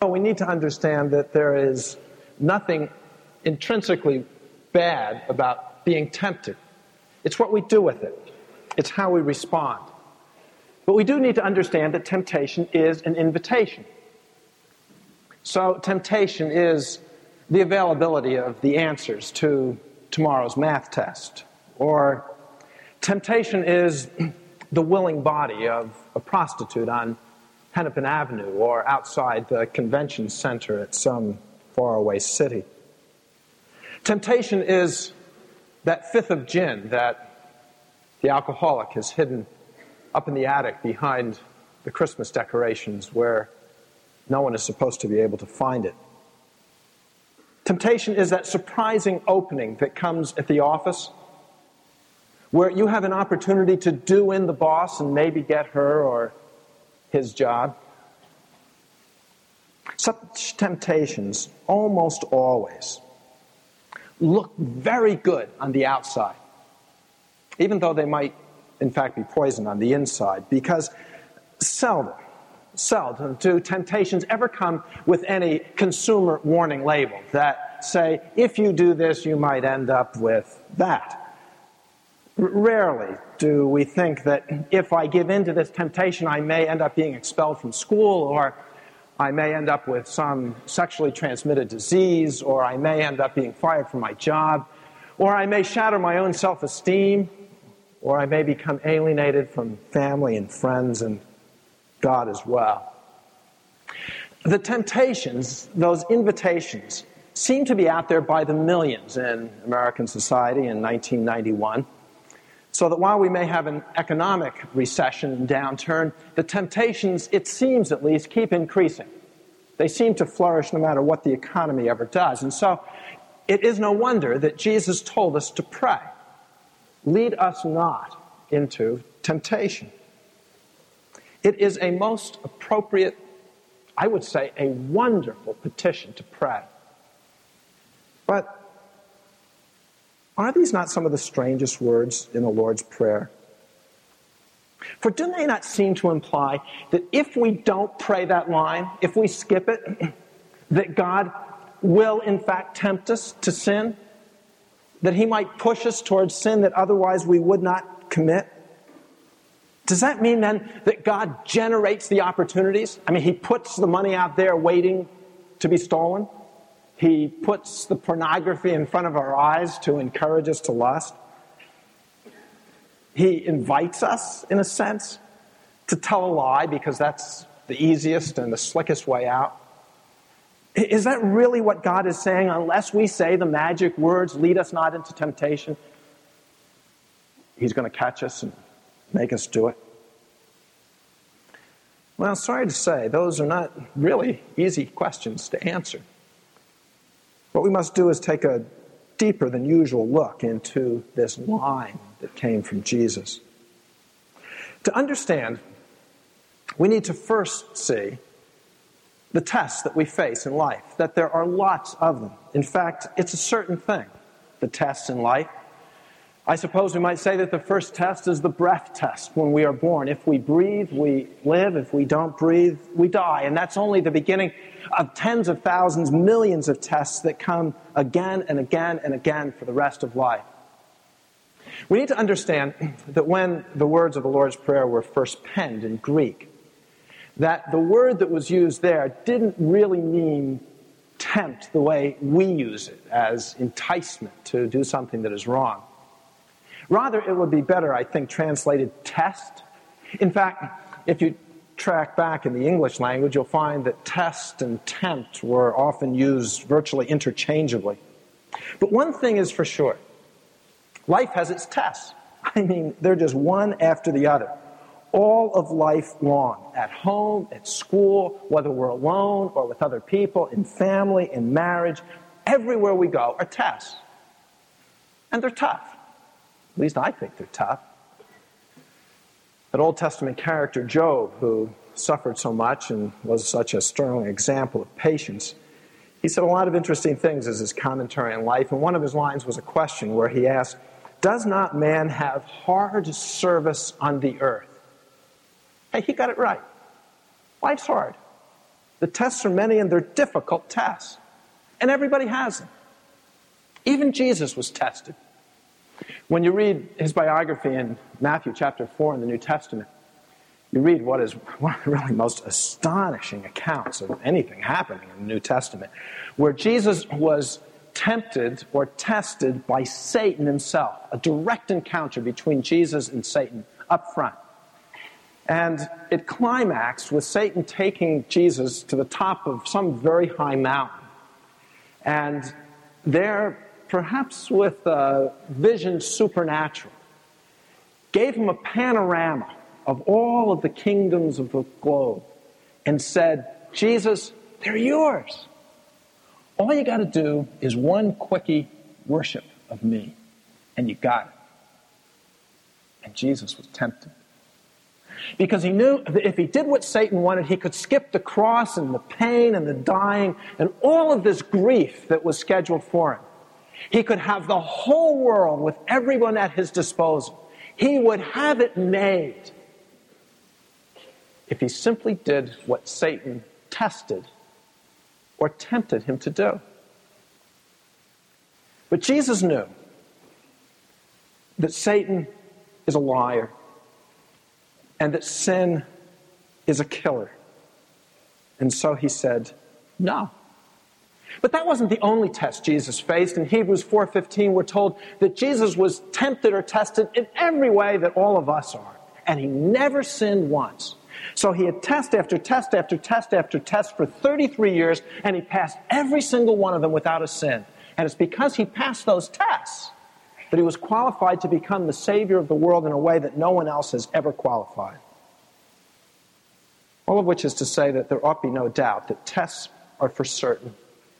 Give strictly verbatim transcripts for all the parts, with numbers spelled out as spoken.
We need to understand that there is nothing intrinsically bad about being tempted. It's what we do with it. It's how we respond. But we do need to understand that temptation is an invitation. So temptation is the availability of the answers to tomorrow's math test. Or temptation is the willing body of a prostitute on Hennepin Avenue or outside the convention center at some faraway city. Temptation is that fifth of gin that the alcoholic has hidden up in the attic behind the Christmas decorations where no one is supposed to be able to find it. Temptation is that surprising opening that comes at the office where you have an opportunity to do in the boss and maybe get her or his job. Such temptations almost always look very good on the outside, even though they might in fact be poison on the inside, because seldom, seldom do temptations ever come with any consumer warning label that say, if you do this, you might end up with that. Rarely do we think that if I give in to this temptation, I may end up being expelled from school, or I may end up with some sexually transmitted disease, or I may end up being fired from my job, or I may shatter my own self-esteem, or I may become alienated from family and friends and God as well. The temptations, those invitations, seem to be out there by the millions in American society in nineteen ninety-one. So that while we may have an economic recession and downturn, the temptations, it seems at least, keep increasing. They seem to flourish no matter what the economy ever does. And so it is no wonder that Jesus told us to pray, lead us not into temptation. It is a most appropriate, I would say, a wonderful petition to pray. But are these not some of the strangest words in the Lord's Prayer? For do they not seem to imply that if we don't pray that line, if we skip it, that God will in fact tempt us to sin? That He might push us towards sin that otherwise we would not commit? Does that mean then that God generates the opportunities? I mean, He puts the money out there waiting to be stolen? He puts the pornography in front of our eyes to encourage us to lust. He invites us, in a sense, to tell a lie because that's the easiest and the slickest way out. Is that really what God is saying? Unless we say the magic words, lead us not into temptation, He's going to catch us and make us do it? Well, sorry to say, those are not really easy questions to answer. What we must do is take a deeper than usual look into this line that came from Jesus. To understand, we need to first see the tests that we face in life, that there are lots of them. In fact, it's a certain thing, the tests in life. I suppose we might say that the first test is the breath test when we are born. If we breathe, we live. If we don't breathe, we die. And that's only the beginning of tens of thousands, millions of tests that come again and again and again for the rest of life. We need to understand that when the words of the Lord's Prayer were first penned in Greek, that the word that was used there didn't really mean tempt the way we use it as enticement to do something that is wrong. Rather, it would be better, I think, translated test. In fact, if you track back in the English language, you'll find that test and tempt were often used virtually interchangeably. But one thing is for sure. Life has its tests. I mean, they're just one after the other. All of life long. At home, at school, whether we're alone or with other people, in family, in marriage, everywhere we go are tests. And they're tough. At least I think they're tough. That Old Testament character Job, who suffered so much and was such a sterling example of patience, he said a lot of interesting things as his commentary on life, and one of his lines was a question where he asked, "Does not man have hard service on the earth?" Hey, he got it right. Life's hard. The tests are many and they're difficult tests. And everybody has them. Even Jesus was tested. When you read his biography in Matthew chapter four in the New Testament, you read what is one of the really most astonishing accounts of anything happening in the New Testament, where Jesus was tempted or tested by Satan himself, a direct encounter between Jesus and Satan up front. And it climaxed with Satan taking Jesus to the top of some very high mountain. And there, perhaps with a vision supernatural, gave him a panorama of all of the kingdoms of the globe and said, Jesus, they're yours. All you got to do is one quickie worship of me, and you got it. And Jesus was tempted. Because he knew that if he did what Satan wanted, he could skip the cross and the pain and the dying and all of this grief that was scheduled for him. He could have the whole world with everyone at his disposal. He would have it made if he simply did what Satan tested or tempted him to do. But Jesus knew that Satan is a liar and that sin is a killer. And so he said, no. But that wasn't the only test Jesus faced. In Hebrews four fifteen, we're told that Jesus was tempted or tested in every way that all of us are. And he never sinned once. So he had test after test after test after test for thirty-three years, and he passed every single one of them without a sin. And it's because he passed those tests that he was qualified to become the Savior of the world in a way that no one else has ever qualified. All of which is to say that there ought be no doubt that tests are for certain.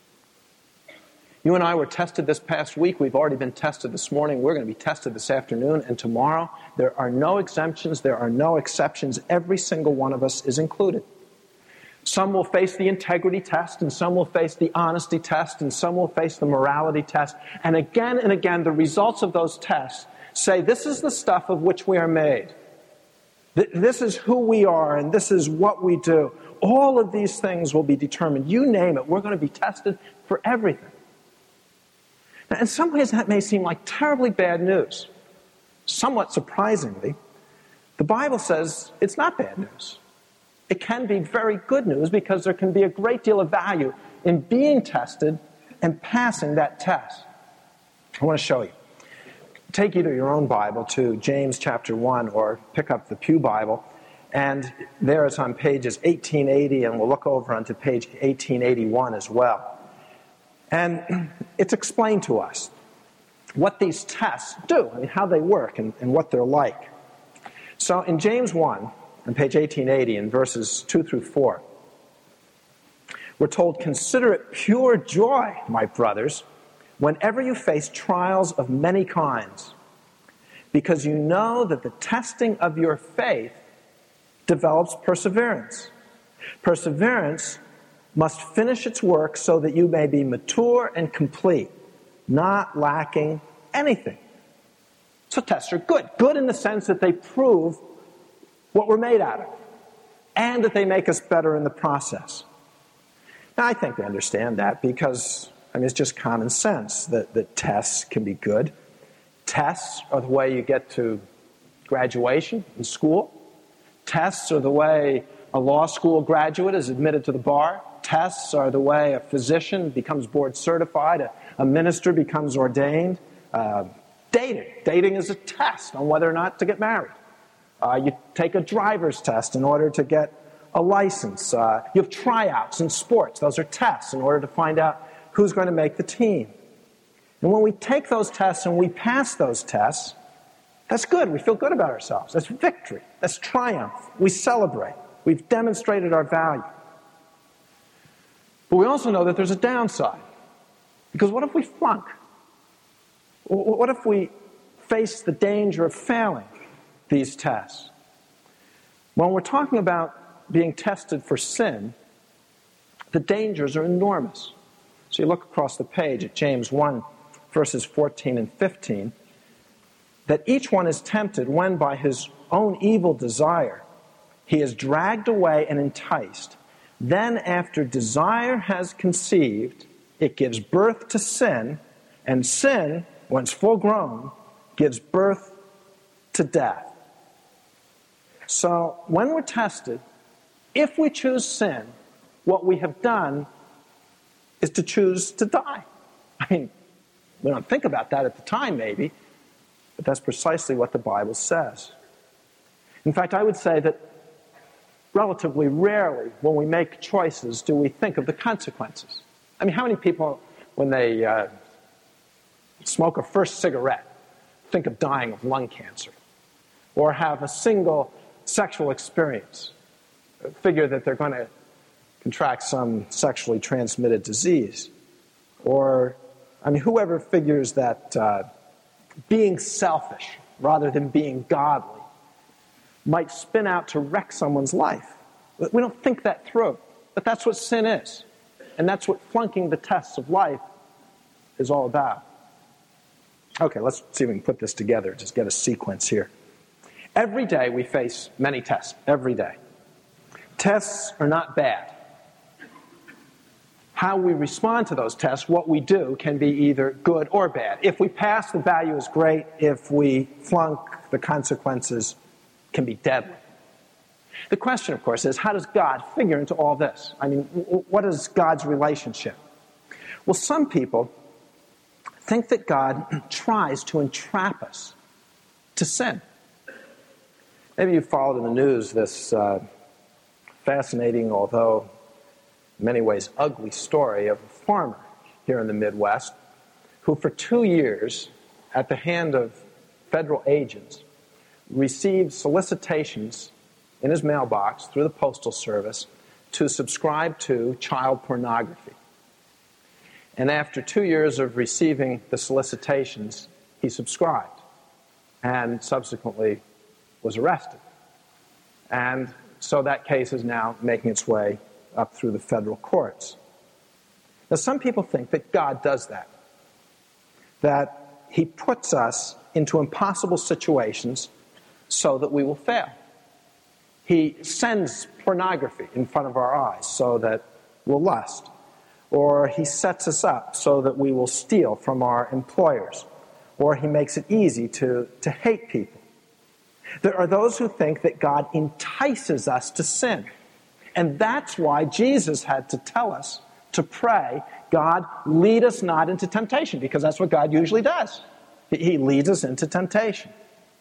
You and I were tested this past week. We've already been tested this morning. We're going to be tested this afternoon and tomorrow. There are no exemptions. There are no exceptions. Every single one of us is included. Some will face the integrity test, and some will face the honesty test, and some will face the morality test. And again and again, the results of those tests say, this is the stuff of which we are made. This is who we are, and this is what we do. All of these things will be determined. You name it, we're going to be tested for everything. Now, in some ways, that may seem like terribly bad news. Somewhat surprisingly, the Bible says it's not bad news. It can be very good news because there can be a great deal of value in being tested and passing that test. I want to show you. Take either your own Bible to James chapter one or pick up the Pew Bible. And there it's on pages eighteen eighty, and we'll look over onto page eighteen eighty-one as well. And it's explained to us what these tests do, I mean, how they work and, and what they're like. So in James one, on page eighteen eighty, in verses two through four, we're told, consider it pure joy, my brothers, whenever you face trials of many kinds, because you know that the testing of your faith develops perseverance. Perseverance must finish its work so that you may be mature and complete, not lacking anything. So tests are good. Good in the sense that they prove what we're made out of, and that they make us better in the process. Now, I think we understand that because, I mean, it's just common sense that, that tests can be good. Tests are the way you get to graduation in school. Tests are the way a law school graduate is admitted to the bar. Tests are the way a physician becomes board certified, a, a minister becomes ordained. Uh, dating. Dating is a test on whether or not to get married. Uh, you take a driver's test in order to get a license. Uh, you have tryouts in sports. Those are tests in order to find out who's going to make the team. And when we take those tests and we pass those tests, that's good. We feel good about ourselves. That's victory. That's triumph. We celebrate. We've demonstrated our value. But we also know that there's a downside. Because what if we flunk? What if we face the danger of failing these tests? When we're talking about being tested for sin, the dangers are enormous. So you look across the page at James one, verses fourteen and fifteen, that each one is tempted when by his own evil desire he is dragged away and enticed. Then after desire has conceived, it gives birth to sin, and sin, when it's full grown, gives birth to death. So when we're tested, if we choose sin, what we have done is to choose to die. I mean, we don't think about that at the time, maybe, but that's precisely what the Bible says. In fact, I would say that relatively rarely, when we make choices, do we think of the consequences. I mean, how many people, when they uh, smoke a first cigarette, think of dying of lung cancer? Or have a single sexual experience, figure that they're going to contract some sexually transmitted disease? Or, I mean, whoever figures that uh, being selfish rather than being godly might spin out to wreck someone's life. We don't think that through. But that's what sin is. And that's what flunking the tests of life is all about. Okay, let's see if we can put this together, just get a sequence here. Every day we face many tests. Every day. Tests are not bad. How we respond to those tests, what we do, can be either good or bad. If we pass, the value is great. If we flunk, the consequences can be deadly. The question, of course, is how does God figure into all this? I mean, what is God's relationship? Well, some people think that God tries to entrap us to sin. Maybe you followed in the news this uh, fascinating, although in many ways ugly story of a farmer here in the Midwest who for two years, at the hand of federal agents, received solicitations in his mailbox through the Postal Service to subscribe to child pornography. And after two years of receiving the solicitations, he subscribed and subsequently was arrested. And so that case is now making its way up through the federal courts. Now, some people think that God does that, that he puts us into impossible situations so that we will fail. He sends pornography in front of our eyes so that we'll lust. Or he sets us up so that we will steal from our employers. Or he makes it easy to, to hate people. There are those who think that God entices us to sin. And that's why Jesus had to tell us to pray, God, lead us not into temptation, because that's what God usually does. He leads us into temptation.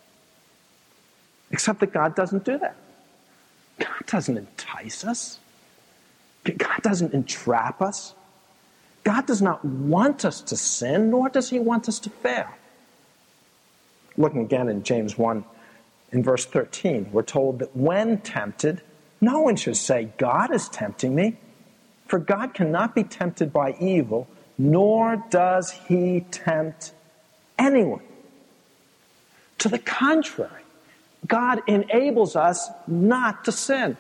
Except that God doesn't do that. God doesn't entice us. God doesn't entrap us. God does not want us to sin, nor does he want us to fail. Looking again in James one, in verse thirteen, we're told that when tempted, no one should say, God is tempting me. For God cannot be tempted by evil, nor does he tempt anyone. To the contrary, God enables us not to sin.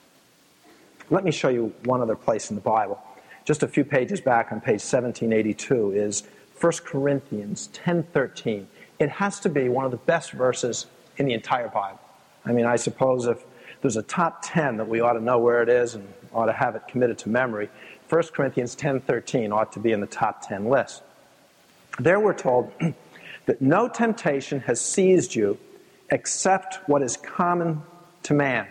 Let me show you one other place in the Bible. Just a few pages back on page seventeen eighty-two is First Corinthians ten thirteen. It has to be one of the best verses in the entire Bible. I mean, I suppose if there's a top ten that we ought to know where it is and ought to have it committed to memory, First Corinthians ten thirteen ought to be in the top ten list. There we're told that no temptation has seized you except what is common to man.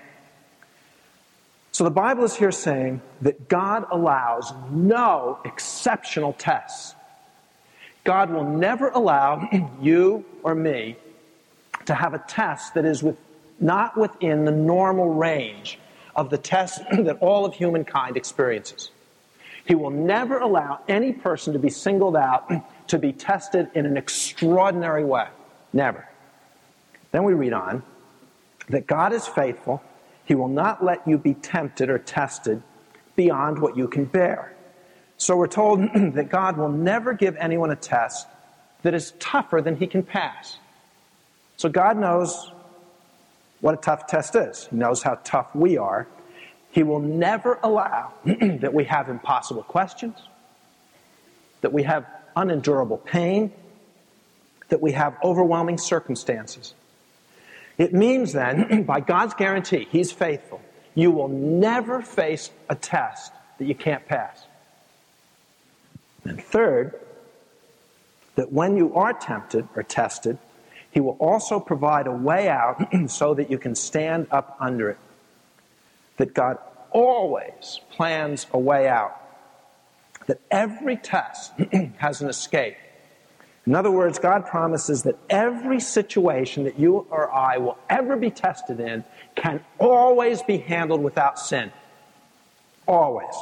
So the Bible is here saying that God allows no exceptional tests. God will never allow you or me to have a test that is with, not within the normal range of the tests that all of humankind experiences. He will never allow any person to be singled out to be tested in an extraordinary way. Never. Then we read on that God is faithful. He will not let you be tempted or tested beyond what you can bear. So we're told that God will never give anyone a test that is tougher than he can pass. So God knows what a tough test is. He knows how tough we are. He will never allow that we have impossible questions, that we have unendurable pain, that we have overwhelming circumstances. It means then, by God's guarantee, he's faithful, you will never face a test that you can't pass. And third, that when you are tempted or tested, he will also provide a way out so that you can stand up under it. That God always plans a way out. That every test has an escape. In other words, God promises that every situation that you or I will ever be tested in can always be handled without sin. Always.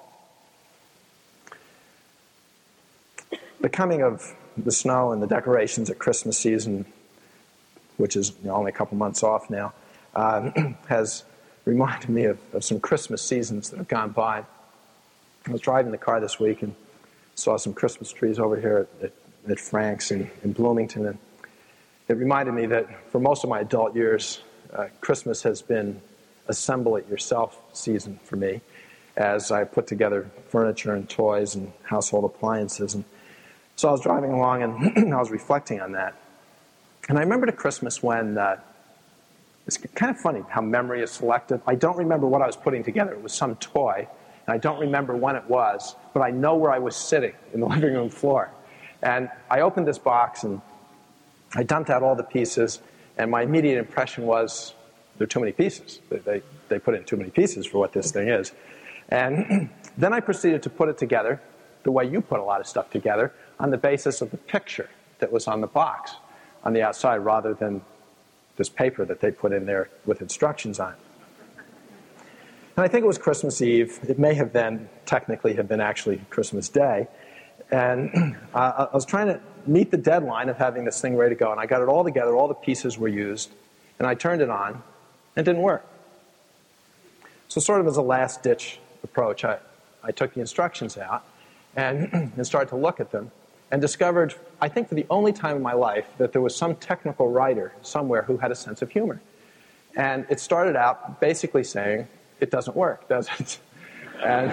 The coming of the snow and the decorations at Christmas season, which is you know, only a couple months off now, uh, has reminded me of, of some Christmas seasons that have gone by. I was driving the car this week and saw some Christmas trees over here at, at, at Frank's in, in Bloomington, and it reminded me that for most of my adult years, uh, Christmas has been assemble it yourself season for me, as I put together furniture and toys and household appliances. And so I was driving along and I was reflecting on that. And I remembered a Christmas when, uh, it's kind of funny how memory is selective. I don't remember what I was putting together. It was some toy, and I don't remember when it was, but I know where I was sitting in the living room floor. And I opened this box and I dumped out all the pieces, and my immediate impression was, there are too many pieces. They, they, they put in too many pieces for what this thing is. And then I proceeded to put it together the way you put a lot of stuff together, on the basis of the picture that was on the box on the outside, rather than this paper that they put in there with instructions on it. And I think it was Christmas Eve. It may have then technically have been actually Christmas Day. And uh, I was trying to meet the deadline of having this thing ready to go, and I got it all together, all the pieces were used, and I turned it on, and it didn't work. So sort of as a last-ditch approach, I, I took the instructions out and, and started to look at them, and discovered, I think for the only time in my life, that there was some technical writer somewhere who had a sense of humor. And it started out basically saying, it doesn't work, does it? And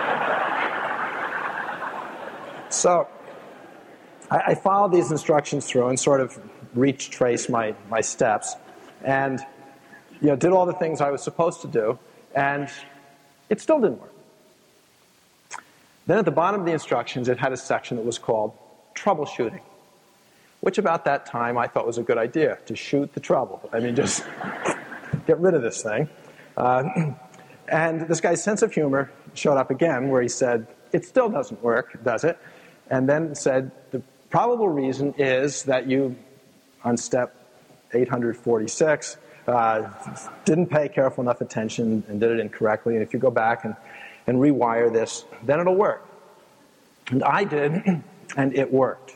so I, I followed these instructions through and sort of reach trace my, my steps, and you know, did all the things I was supposed to do, and it still didn't work. Then at the bottom of the instructions, it had a section that was called troubleshooting, which about that time I thought was a good idea, to shoot the trouble. I mean, just get rid of this thing. Uh, and this guy's sense of humor showed up again, where he said, it still doesn't work, does it? And then said, the probable reason is that you, on step eight hundred forty-six, uh, didn't pay careful enough attention and did it incorrectly. And if you go back and, and rewire this, then it'll work. And I did, and it worked.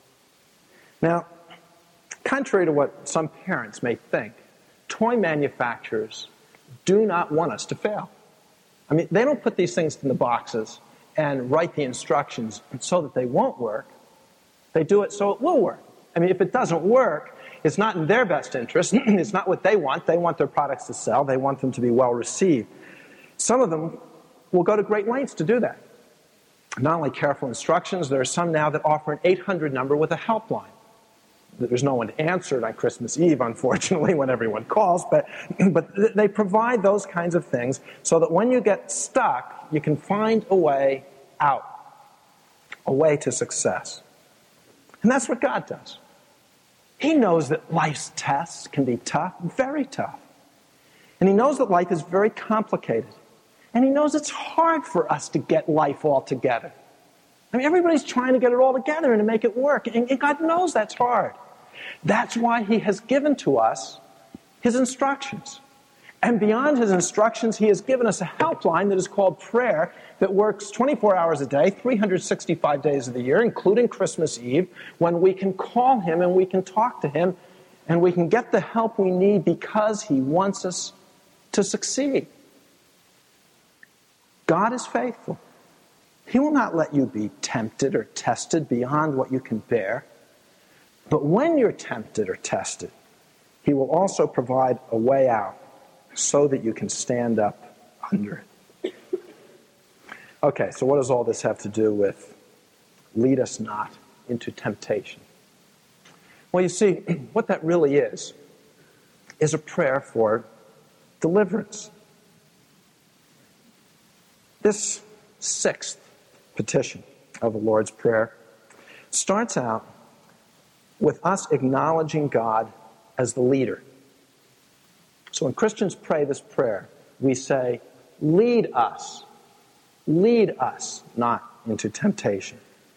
Now, contrary to what some parents may think, toy manufacturers do not want us to fail. I mean, they don't put these things in the boxes and write the instructions so that they won't work. They do it so it will work. I mean, if it doesn't work, it's not in their best interest. It's not what they want. They want their products to sell. They want them to be well received. Some of them will go to great lengths to do that. Not only careful instructions, there are some now that offer an eight hundred number with a helpline. There's no one to answer it on Christmas Eve, unfortunately, when everyone calls, but, but they provide those kinds of things so that when you get stuck, you can find a way out, a way to success. And that's what God does. He knows that life's tests can be tough, very tough. And he knows that life is very complicated. And he knows it's hard for us to get life all together. I mean, everybody's trying to get it all together and to make it work. And God knows that's hard. That's why he has given to us his instructions. And beyond his instructions, he has given us a helpline that is called prayer that works twenty-four hours a day, three hundred sixty-five days of the year, including Christmas Eve, when we can call him and we can talk to him and we can get the help we need because he wants us to succeed. God is faithful. He will not let you be tempted or tested beyond what you can bear. But when you're tempted or tested, he will also provide a way out so that you can stand up under it. Okay, so what does all this have to do with lead us not into temptation? Well, you see, what that really is, is a prayer for deliverance. This sixth petition of the Lord's Prayer starts out with us acknowledging God as the leader. So when Christians pray this prayer, we say, lead us, lead us not into temptation.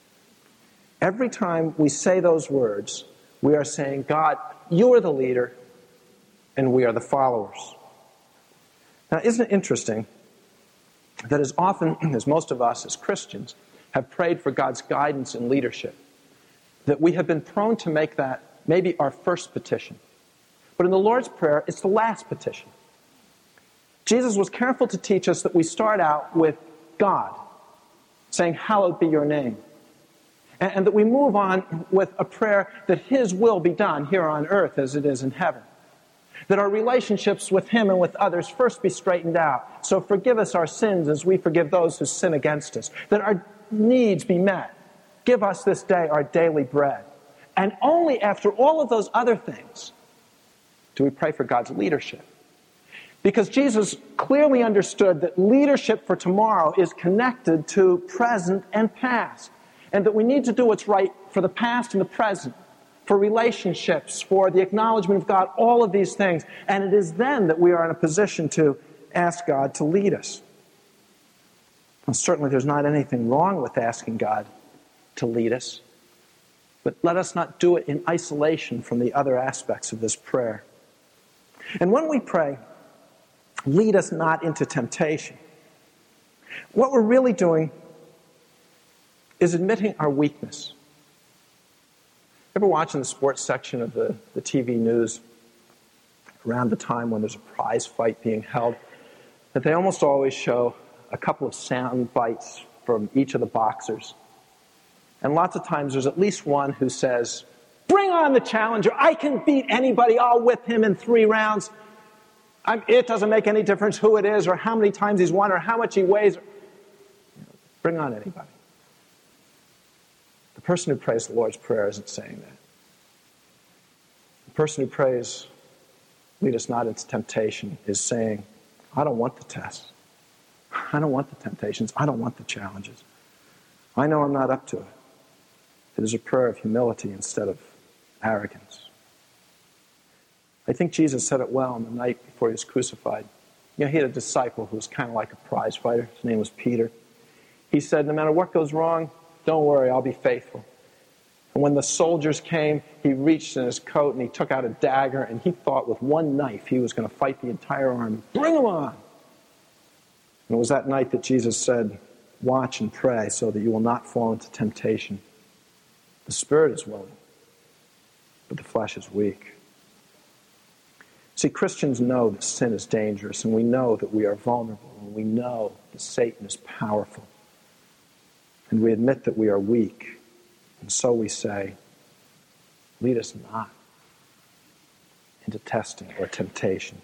Every time we say those words, we are saying, God, you are the leader, and we are the followers. Now, isn't it interesting that as often as most of us as Christians have prayed for God's guidance and leadership, that we have been prone to make that maybe our first petition. But in the Lord's Prayer, it's the last petition. Jesus was careful to teach us that we start out with God, saying, hallowed be your name. And, and that we move on with a prayer that His will be done here on earth as it is in heaven. That our relationships with Him and with others first be straightened out. So forgive us our sins as we forgive those who sin against us. That our needs be met. Give us this day our daily bread. And only after all of those other things do we pray for God's leadership. Because Jesus clearly understood that leadership for tomorrow is connected to present and past. And that we need to do what's right for the past and the present. For relationships, for the acknowledgement of God, all of these things. And it is then that we are in a position to ask God to lead us. And certainly there's not anything wrong with asking God to lead us. But let us not do it in isolation from the other aspects of this prayer. And when we pray, lead us not into temptation, what we're really doing is admitting our weakness. Ever watching the sports section of the, the T V news around the time when there's a prize fight being held, that they almost always show a couple of sound bites from each of the boxers. And lots of times there's at least one who says, bring on the challenger. I can beat anybody. I'll whip him in three rounds. I'm, it doesn't make any difference who it is or how many times he's won or how much he weighs. Bring on anybody. The person who prays the Lord's Prayer isn't saying that. The person who prays, lead us not into temptation, is saying, I don't want the tests. I don't want the temptations. I don't want the challenges. I know I'm not up to it. It is a prayer of humility instead of arrogance. I think Jesus said it well on the night before He was crucified. You know, He had a disciple who was kind of like a prize fighter. His name was Peter. He said, no matter what goes wrong, don't worry, I'll be faithful. And when the soldiers came, he reached in his coat and he took out a dagger and he thought with one knife he was going to fight the entire army. Bring them on! And it was that night that Jesus said, watch and pray so that you will not fall into temptation. The spirit is willing, but the flesh is weak. See, Christians know that sin is dangerous, and we know that we are vulnerable, and we know that Satan is powerful. And we admit that we are weak, and so we say, lead us not into testing or temptation.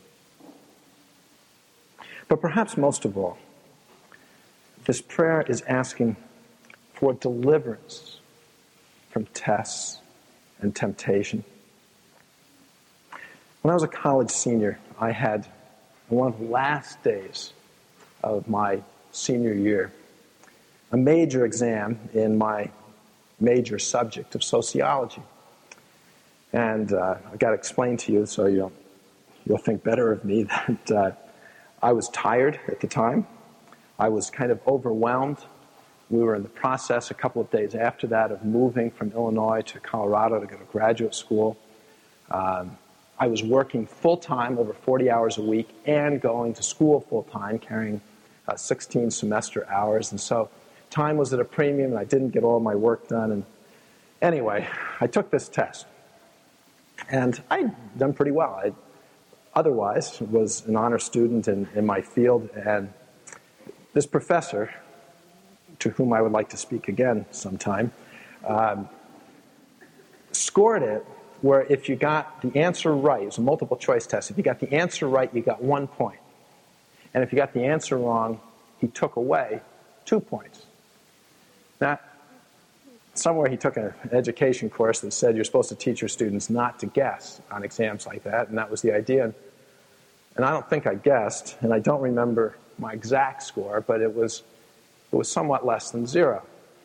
But perhaps most of all, this prayer is asking for deliverance from tests and temptation. When I was a college senior, I had, on one of the last days of my senior year, a major exam in my major subject of sociology. And uh, I've got to explain to you so you'll, you'll think better of me that uh, I was tired at the time. I was kind of overwhelmed. We were in the process a couple of days after that of moving from Illinois to Colorado to go to graduate school. Um, I was working full-time, over forty hours a week, and going to school full-time, carrying uh, sixteen semester hours. And so time was at a premium, and I didn't get all my work done. And anyway, I took this test. And I'd done pretty well. I otherwise was an honor student in, in my field. And this professor, to whom I would like to speak again sometime, um, scored it where if you got the answer right, it was a multiple choice test, if you got the answer right, you got one point. And if you got the answer wrong, he took away two points. Now, somewhere he took an education course that said you're supposed to teach your students not to guess on exams like that, and that was the idea. And I don't think I guessed, and I don't remember my exact score, but it was it was somewhat less than zero.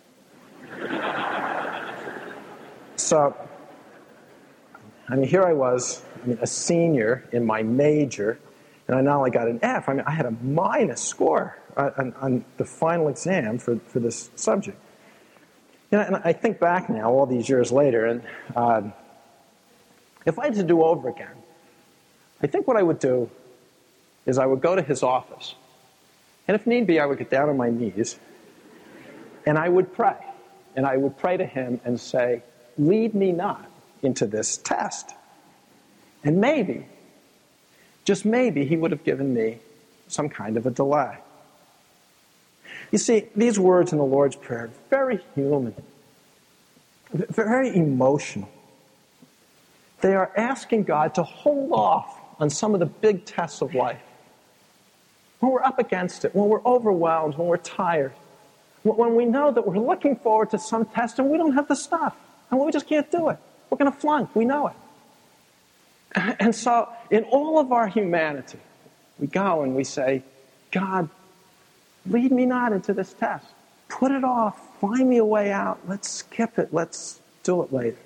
So, I mean, here I was, I mean, a senior in my major, and I not only got an F, I mean, I had a minus score on, on the final exam for, for this subject. You know, and I think back now, all these years later, and uh, if I had to do over again, I think what I would do is I would go to his office, and if need be, I would get down on my knees, and I would pray. And I would pray to him and say, lead me not into this test. And maybe, just maybe, he would have given me some kind of a delay. You see, these words in the Lord's Prayer are very human, very emotional. They are asking God to hold off on some of the big tests of life. When we're up against it, when we're overwhelmed, when we're tired, when we know that we're looking forward to some test and we don't have the stuff, and we just can't do it. We're going to flunk. We know it. And so, in all of our humanity, we go and we say, God, lead me not into this test. Put it off. Find me a way out. Let's skip it. Let's do it later.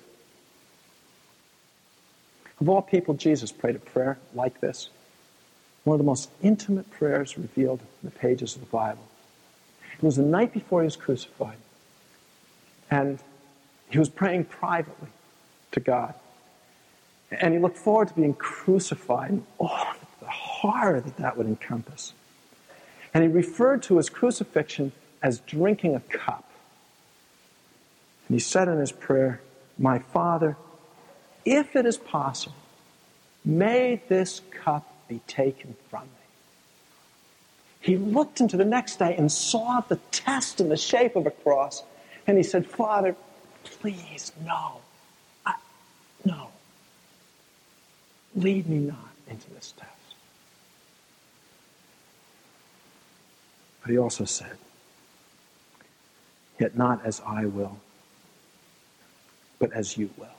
Of all people, Jesus prayed a prayer like this. One of the most intimate prayers revealed in the pages of the Bible. It was the night before he was crucified. And he was praying privately to God. And he looked forward to being crucified and oh, the horror that that would encompass. And he referred to his crucifixion as drinking a cup. And he said in his prayer, my Father, if it is possible, may this cup be taken from me. He looked into the next day and saw the test in the shape of a cross. And he said, Father, please, no. I, no. Lead me not into this test. But he also said, yet not as I will, but as you will.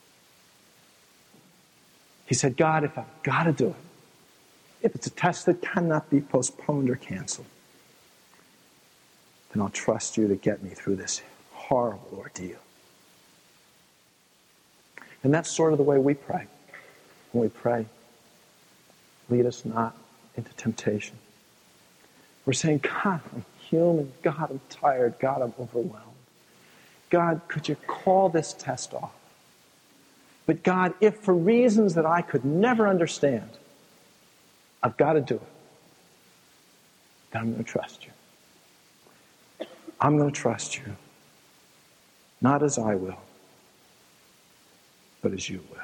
He said, God, if I've got to do it, if it's a test that cannot be postponed or canceled, then I'll trust you to get me through this horrible ordeal. And that's sort of the way we pray. When we pray, lead us not into temptation. We're saying, God, I'm human. God, I'm tired. God, I'm overwhelmed. God, could you call this test off? But God, if for reasons that I could never understand, I've got to do it, then I'm going to trust you. I'm going to trust you, not as I will, but as you will.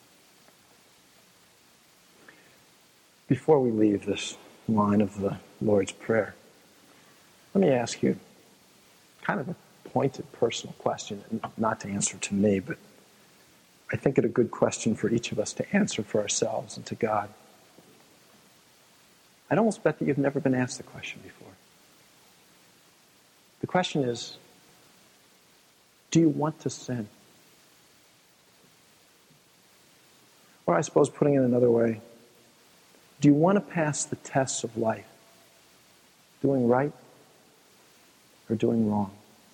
Before we leave this line of the Lord's Prayer, let me ask you kind of a pointed personal question, not to answer to me, but I think it a good question for each of us to answer for ourselves and to God. I'd almost bet that you've never been asked the question before. The question is, do you want to sin? Or I suppose putting it another way, do you want to pass the tests of life, doing right or doing wrong?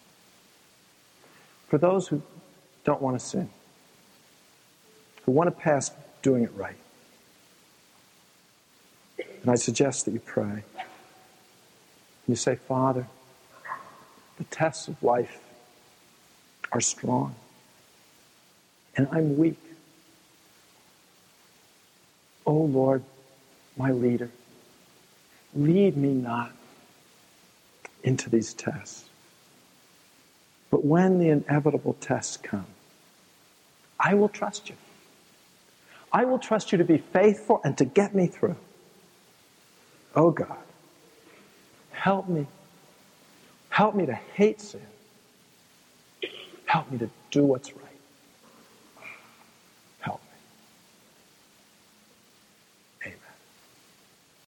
For those who don't want to sin, who want to pass doing it right, and I suggest that you pray. You say, Father, the tests of life are strong, and I'm weak. Oh Lord, my leader, lead me not into these tests. But when the inevitable tests come, I will trust you. I will trust you to be faithful and to get me through. Oh God, help me. Help me to hate sin. Help me to do what's right.